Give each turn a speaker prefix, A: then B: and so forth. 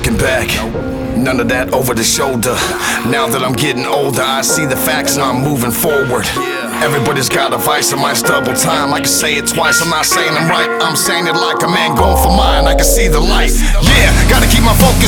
A: looking back, none of that over the shoulder. Now that I'm getting older, I see the facts and I'm moving forward. Everybody's got a vice, I might double time. I can say it twice, I'm not saying I'm right, I'm saying it like a man going for mine. I can see the light, yeah, gotta keep my focus